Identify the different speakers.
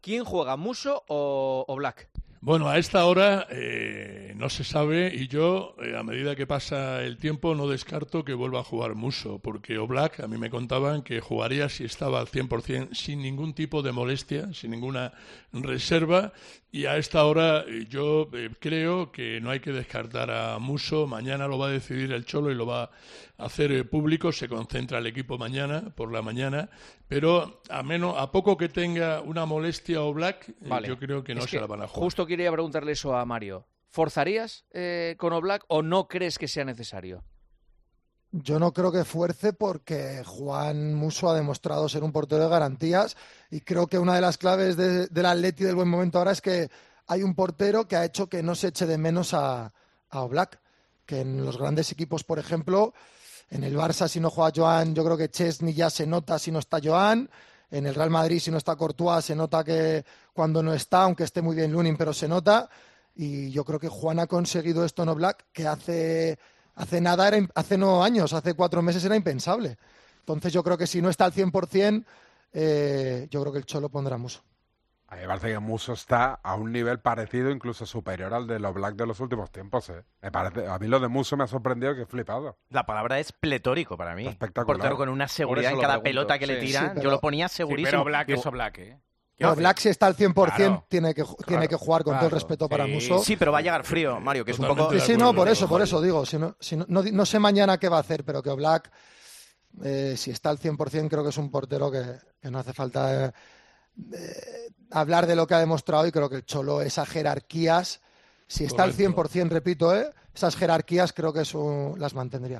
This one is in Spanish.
Speaker 1: ¿Quién juega, Muso o Black?
Speaker 2: Bueno, a esta hora no se sabe y yo, a medida que pasa el tiempo, no descarto que vuelva a jugar Muso, porque Oblak, a mí me contaban que jugaría si estaba al 100% sin ningún tipo de molestia, sin ninguna reserva, y a esta hora yo creo que no hay que descartar a Muso. Mañana lo va a decidir el Cholo y lo va a hacer público, se concentra el equipo mañana, por la mañana, pero a poco que tenga una molestia Oblak,
Speaker 1: Vale.
Speaker 2: yo creo que no se la van a jugar.
Speaker 1: Justo quería preguntarle eso a Mario. ¿Forzarías con Oblak o no crees que sea necesario?
Speaker 3: Yo no creo que fuerce porque Juan Musso ha demostrado ser un portero de garantías y creo que una de las claves del Atleti del buen momento ahora es que hay un portero que ha hecho que no se eche de menos a Oblak, que en los grandes equipos, por ejemplo, en el Barça si no juega Joan, yo creo que Chesney ya se nota si no está Joan, en el Real Madrid si no está Courtois se nota que cuando no está, aunque esté muy bien Lunin, pero se nota, y yo creo que Juan ha conseguido esto en Oblak que hace no años, hace 4 meses era impensable. Entonces yo creo que si no está al 100%, yo creo que el Cholo pondrá a Muso.
Speaker 4: A mí me parece que Muso está a un nivel parecido, incluso superior al de los Black de los últimos tiempos. A mí lo de Muso me ha sorprendido, que he flipado.
Speaker 5: La palabra es pletórico para mí.
Speaker 4: Espectacular.
Speaker 5: Portero con una seguridad en cada pelota que le tira. Yo lo ponía segurísimo.
Speaker 6: Sí, pero Black es Oblak, ¿eh?
Speaker 3: No, Black si está al 100%
Speaker 6: Claro.
Speaker 3: tiene que jugar con todo el respeto para Muso.
Speaker 5: Sí, pero va a llegar frío, Mario, que es un poco...
Speaker 3: Sí, no, por eso digo. No sé mañana qué va a hacer, pero que Oblak, si está al 100%, creo que es un portero que no hace falta hablar de lo que ha demostrado, y creo que el Cholo, esas jerarquías, si está al 100%, repito, esas jerarquías creo que las mantendría.